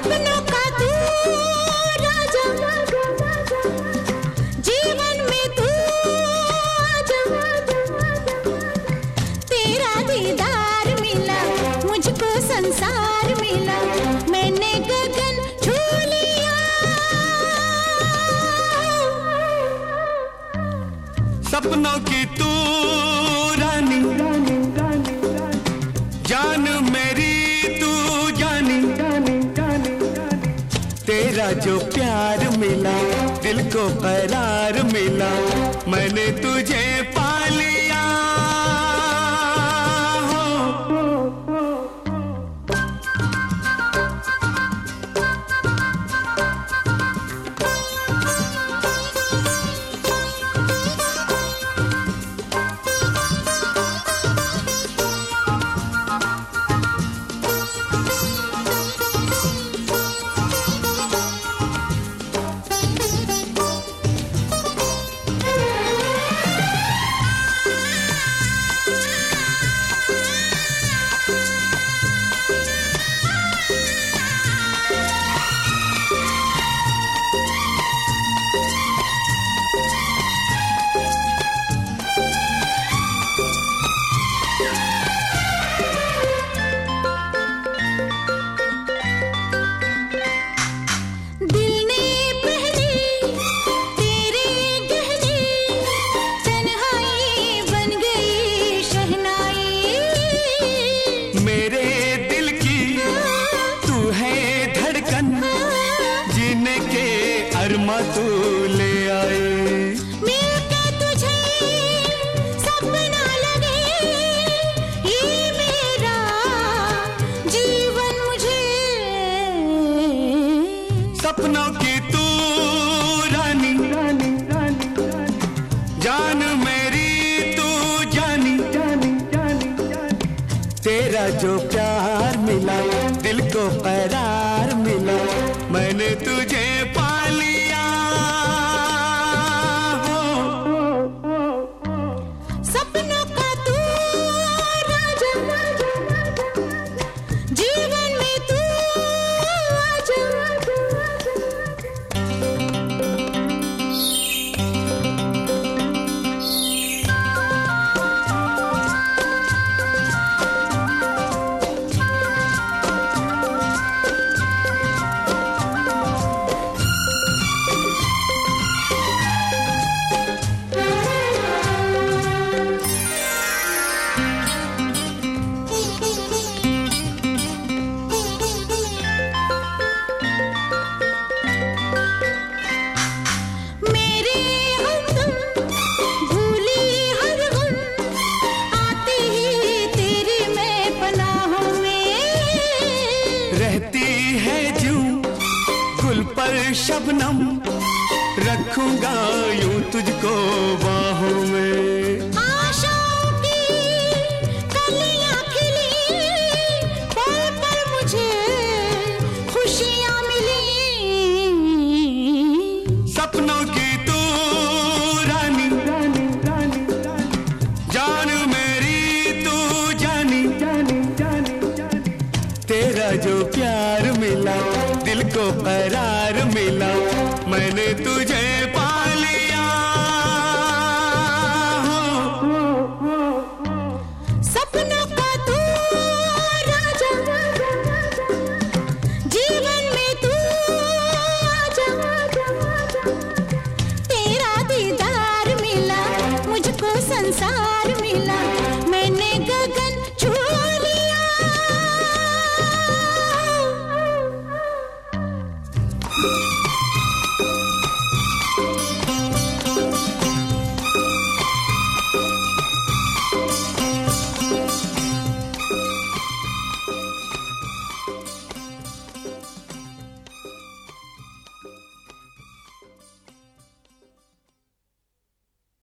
सपनों का तू राजा, जीवन में तू आजा, तेरा दीदार मिला मुझको संसार मिला, मैंने गगन छू लिया। सपनों की तू रानी, जान मेरी तू जानी, तेरा जो प्यार मिला दिल को करार मिला, मैंने तुझे पा लिया। अरमा तू ले आए, मिलके तुझे सपना लगे, ये मेरा जीवन मुझे। सपनों की तू रानी, जान मेरी तू जानी, तेरा जो प्यार मिला दिल को करार मिला, मैंने तुझे पा लिया। सपनों का तू राजा, जीवन में तू आजा। रहती है जूं गुल पर शबनम, रखूंगा यूं तुझको बाहों में। आशाओं की कलियां खिली, पल पल मुझे खुशियां मिली। सपनों की तू रानी, जान मेरी तू जानी, तेरा जो प्यार मिला दिल को करार मिला, मैंने तुझे पा लिया। सपनों का तू राजा, जीवन में तू आजा, तेरा दीदार मिला मुझको संसार मिला, मैंने गगन छू लिया।